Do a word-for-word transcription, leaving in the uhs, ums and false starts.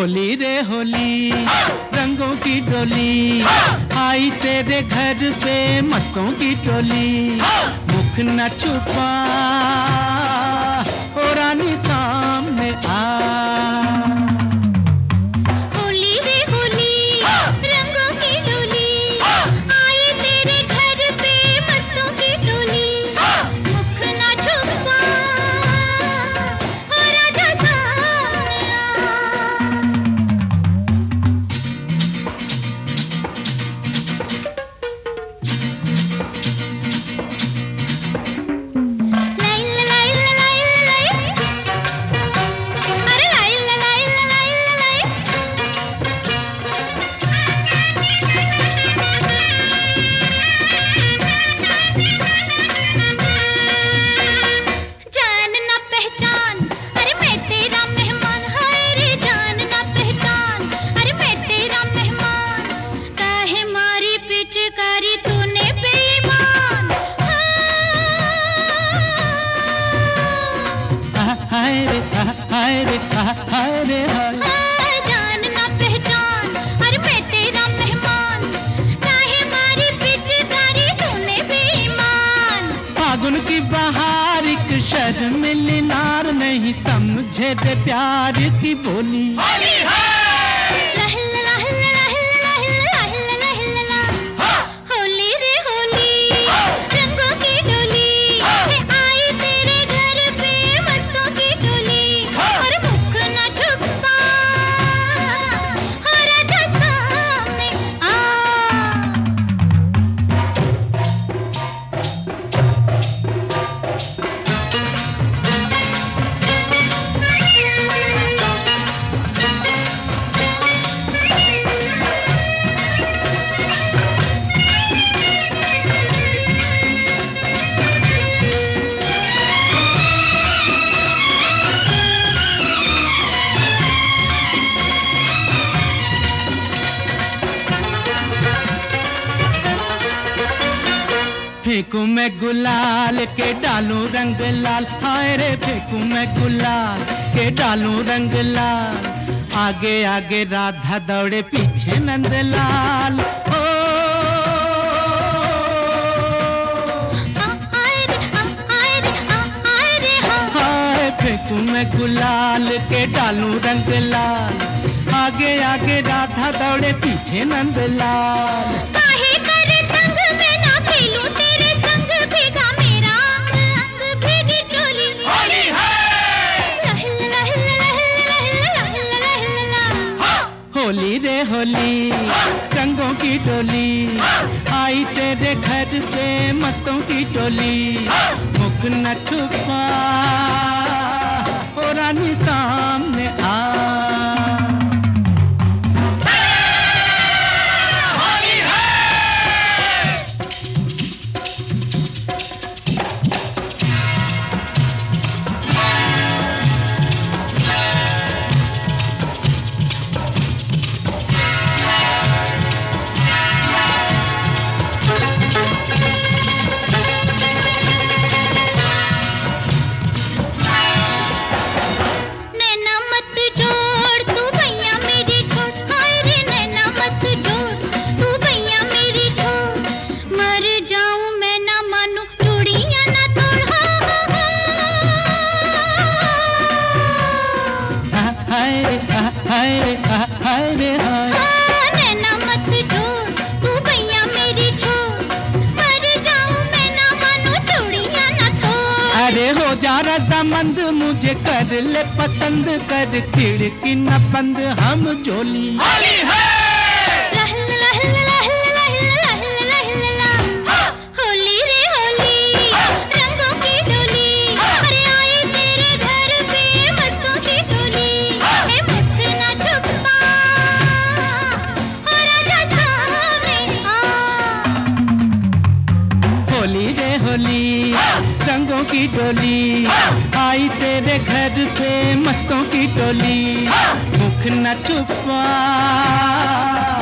होली रे होली रंगों की डोली आई तेरे घर पे मस्तों की टोली। मुख न छुपा ओ रानी सामने आ। होली रे होली रंगों की डोली आई तेरे घर पे मस्तों की टोली। मुख न छुपा ओ राजा सामने आ। हाय रे हाय रे हाय रे हाय जान ना पहचान अरे मैं तेरा मेहमान। काहे मारी पिचकारी तूने बेईमान। फागुन की बहार एक शर्मिली नार नहीं समझे दे प्यार की बोली। होली रे होली रंगों की डोली आई तेरे घर पे मस्तों की टोली। और मुख न छुपा हो राजा सामने आ। फेंकू मैं गुलाल के डालूं रंग लाल। हाय रे फेंकू मैं गुलाल के डालूं रंग लाल। आगे आगे राधा दौड़े पीछे नंदलाल। ओ हाय फेंकू मैं गुलाल के डालूं रंग लाल। आगे आगे राधा दौड़े पीछे नंदलाल। काहे करे संग में ना खेलूं तेरे संग भीगा मेरा अंग अंग भीगी चोली। होली है होली रे होली रंगों की डोली आई तेरे घर पे मस्तों की टोली। मुख न छुपा ओ रानी सामने आ। हाय रे हाय रे हाय रे हाय नैना मत जोड़ तू भैया मेरी छोड़। मर जाऊं मैं ना मानो चूड़ियां ना तोड़। अरे हो जा रजामंद मुझे कर ले पसंद कर खिड़की न बंद हम जोली। होली है होली रे होली रंगों की डोली अरे आई तेरे घर पे मस्तों की टोली। हे मुख न छुपा हो राजा सामने आ। होली रे होली रंगों की डोली आई तेरे घर पे मस्तों की टोली। मुख न छुपा